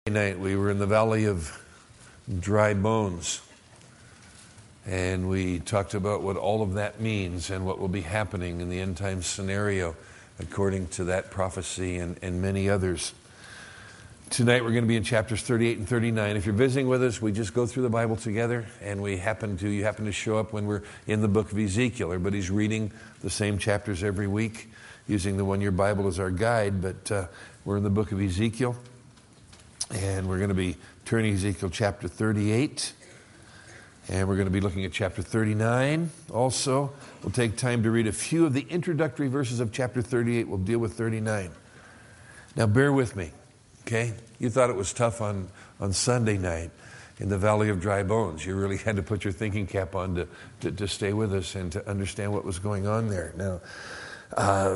Night we were in the valley of dry bones, and we talked about what all of that means and what will be happening in the end time scenario according to that prophecy and many others. Tonight we're going to be in chapters 38 and 39. If you're visiting with us, we just go through the Bible together, and you happen to show up when we're in the book of Ezekiel. Everybody's reading the same chapters every week using the one-year Bible as our guide, but we're in the book of Ezekiel. And we're going to be turning Ezekiel chapter 38. And we're going to be looking at chapter 39 also. We'll take time to read a few of the introductory verses of chapter 38. We'll deal with 39. Now bear with me, okay? You thought it was tough on Sunday night in the Valley of Dry Bones. You really had to put your thinking cap on to stay with us and to understand what was going on there. Now,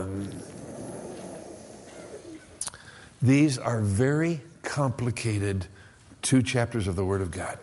these are very complicated 2 chapters of the Word of God.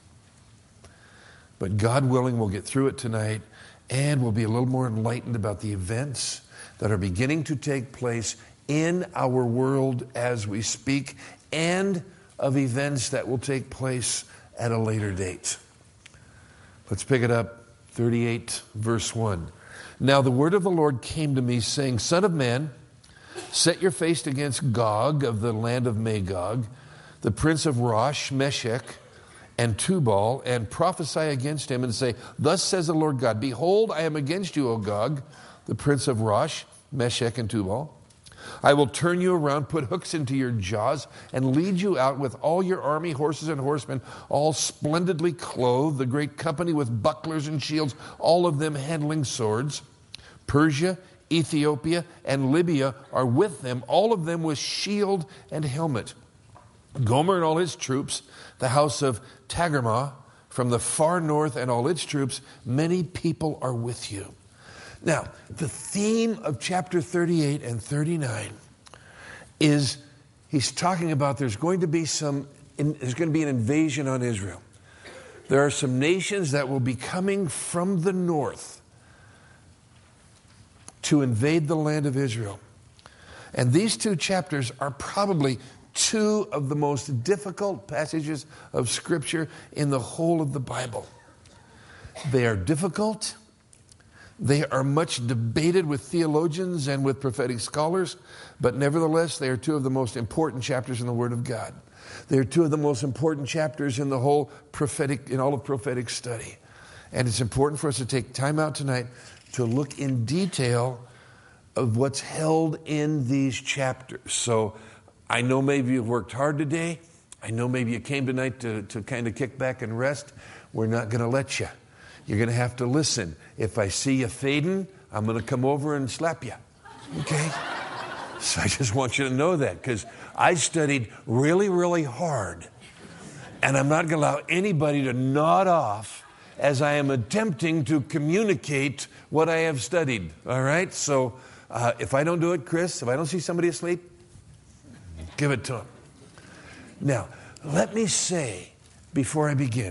But God willing, we'll get through it tonight, and we'll be a little more enlightened about the events that are beginning to take place in our world as we speak, and of events that will take place at a later date. Let's pick it up, 38, verse 1. Now the word of the Lord came to me, saying, Son of man, set your face against Gog of the land of Magog, the prince of Rosh, Meshech, and Tubal, and prophesy against him and say, Thus says the Lord God, Behold, I am against you, O Gog, the prince of Rosh, Meshech, and Tubal. I will turn you around, put hooks into your jaws, and lead you out with all your army, horses and horsemen, all splendidly clothed, the great company with bucklers and shields, all of them handling swords. Persia, Ethiopia, and Libya are with them, all of them with shield and helmet. Gomer and all his troops, the house of Tagarmah, from the far north and all its troops, many people are with you. Now, the theme of chapter 38 and 39 is he's talking about there's going to be an invasion on Israel. There are some nations that will be coming from the north to invade the land of Israel. And these 2 chapters are probably 2 of the most difficult passages of Scripture in the whole of the Bible. They are difficult. They are much debated with theologians and with prophetic scholars, but nevertheless, they are 2 of the most important chapters in the Word of God. They are 2 of the most important chapters in all of prophetic study. And it's important for us to take time out tonight to look in detail of what's held in these chapters. So I know maybe you've worked hard today. I know maybe you came tonight to kind of kick back and rest. We're not going to let you. You're going to have to listen. If I see you fading, I'm going to come over and slap you. Okay? So I just want you to know that, because I studied really, really hard. And I'm not going to allow anybody to nod off as I am attempting to communicate what I have studied. All right? So if I don't do it, Chris, if I don't see somebody asleep, give it to them. Now, let me say before I begin,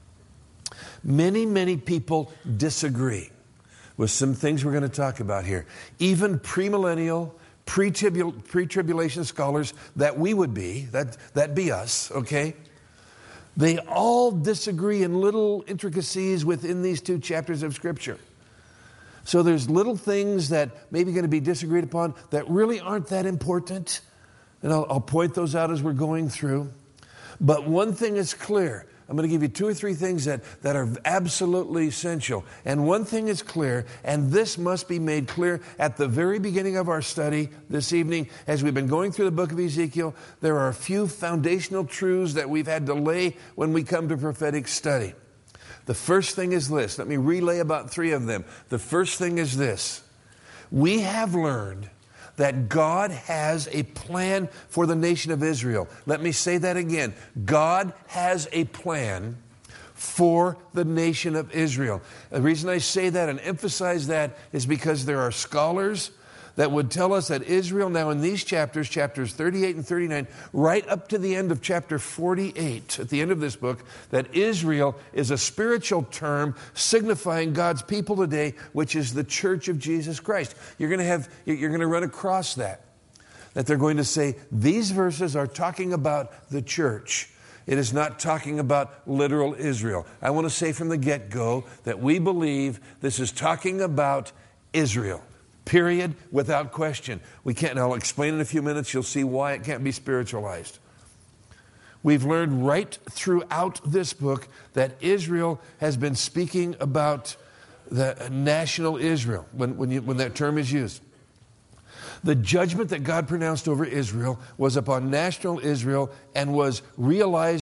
many people disagree with some things we're going to talk about here. Even premillennial, pre-tribulation scholars that we would be, that'd be us, okay? They all disagree in little intricacies within these 2 chapters of Scripture. So there's little things that maybe going to be disagreed upon that really aren't that important. And I'll point those out as we're going through. But one thing is clear. I'm going to give you 2 or 3 things that are absolutely essential. And one thing is clear, and this must be made clear at the very beginning of our study this evening. As we've been going through the book of Ezekiel, there are a few foundational truths that we've had to lay when we come to prophetic study. The first thing is this. Let me relay about 3 of them. The first thing is this. We have learned that God has a plan for the nation of Israel. Let me say that again. God has a plan for the nation of Israel. The reason I say that and emphasize that is because there are scholars that would tell us that Israel now in these chapters 38 and 39, right up to the end of chapter 48, at the end of this book, that Israel is a spiritual term signifying God's people today, which is the church of Jesus Christ. You're going to run across that. that they're going to say, these verses are talking about the church. It is not talking about literal Israel. I want to say from the get-go that we believe this is talking about Israel. Period, without question. We can't, and I'll explain in a few minutes, you'll see why it can't be spiritualized. We've learned right throughout this book that Israel has been speaking about the national Israel when that term is used. The judgment that God pronounced over Israel was upon national Israel and was realized